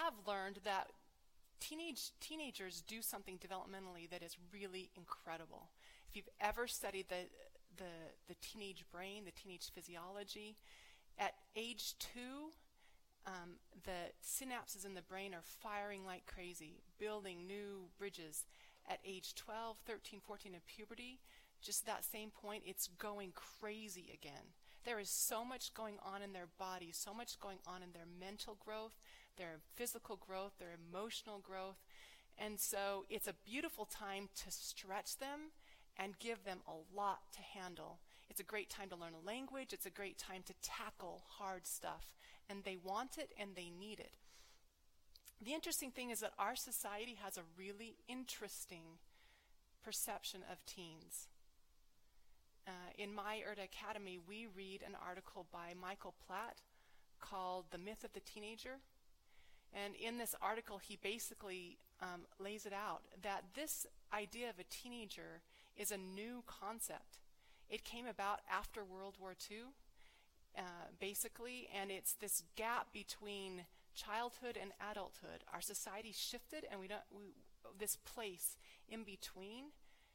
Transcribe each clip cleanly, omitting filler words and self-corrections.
have learned that teenagers do something developmentally that is really incredible. If you've ever studied the teenage brain, the teenage physiology, at age 2, the synapses in the brain are firing like crazy, building new bridges. At age 12, 13, 14 in puberty, just that same point, it's going crazy again. There is so much going on in their body, so much going on in their mental growth, their physical growth, their emotional growth. And so it's a beautiful time to stretch them and give them a lot to handle. It's a great time to learn a language. It's a great time to tackle hard stuff. And they want it and they need it. The interesting thing is that our society has a really interesting perception of teens. In My Erda Academy, we read an article by Michael Platt called The Myth of the Teenager. And in this article, he basically lays it out that this idea of a teenager is a new concept. It came about after World War II, basically, and it's this gap between childhood and adulthood. Our society shifted, and this place in between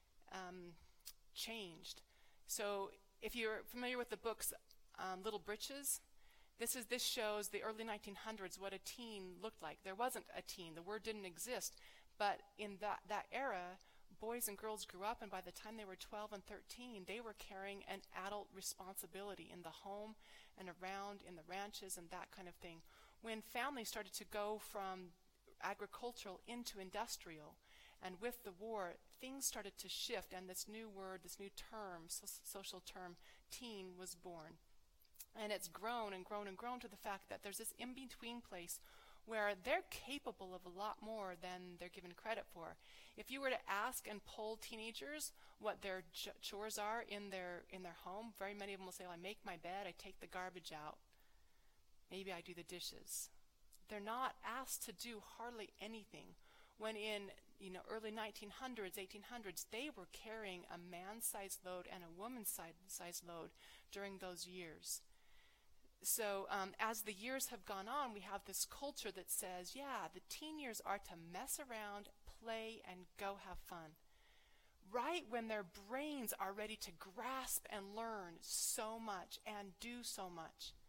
changed. So if you're familiar with the books Little Britches, this shows the early 1900s what a teen looked like. There wasn't a teen. The word didn't exist. But in that era, boys and girls grew up, and by the time they were 12 and 13, they were carrying an adult responsibility in the home and around in the ranches and that kind of thing. When families started to go from agricultural into industrial, and with the war, things started to shift, and this new word, this new term, social term, teen, was born. And it's grown and grown and grown to the fact that there's this in-between place where they're capable of a lot more than they're given credit for. If you were to ask and poll teenagers what their chores are in their home, very many of them will say, well, I make my bed, I take the garbage out, maybe I do the dishes. They're not asked to do hardly anything. When in early 1900s, 1800s, they were carrying a man-sized load and a woman-sized load during those years. So as the years have gone on, we have this culture that says, yeah, the teen years are to mess around, play, and go have fun. Right when their brains are ready to grasp and learn so much and do so much.